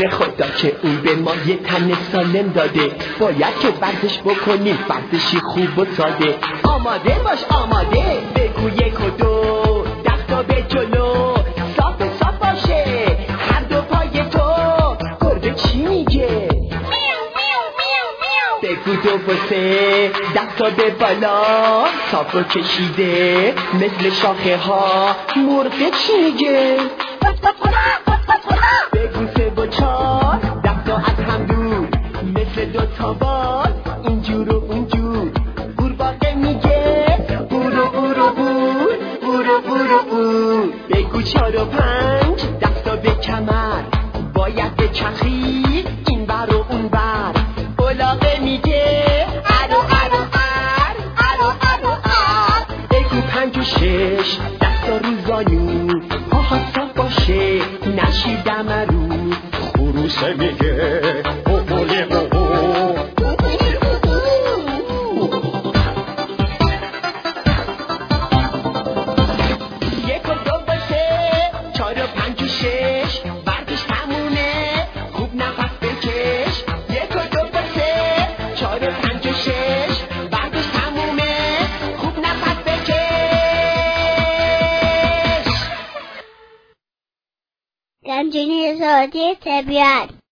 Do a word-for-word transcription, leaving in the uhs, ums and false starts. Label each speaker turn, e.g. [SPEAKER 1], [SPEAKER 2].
[SPEAKER 1] شکر خدا که اون به ما یه تن سالم داده. باید که ورزش بکنیم، ورزشی خوب و ساده. آماده باش آماده، بگو یک و دو، دستا به جلو، صاف صاف باشه هر دو پای تو. گربه چی میگه؟ بگو دو و سه، دستا به بالا، صاف رو کشیده مثل شاخه ها. مرغ چی میگه؟ بگو سه و چار، دستا از هم دور مثل دو تا بال، اینجور و اونجور. قورباغه میگه برو برو بور، برو برو بور. بگو چار و پنج، دستا به کمر، باید به چخی این بر و اون بر. الاغه میگه ارو ارو ار، ارو ارو ار. بگو پنج و شش، دستا رو زانو، پاها صاف باشه نشیدم رو.
[SPEAKER 2] خروسه میگه بوبولی بوبو.
[SPEAKER 1] یک و دو و سه، چار و پنج و شش، ورزش تمومه خوب نفس بکش. یک و دو و سه، چار و پنج و شش، ورزش تمومه خوب نفس بکش.
[SPEAKER 3] گنجینه زادی طبیعت.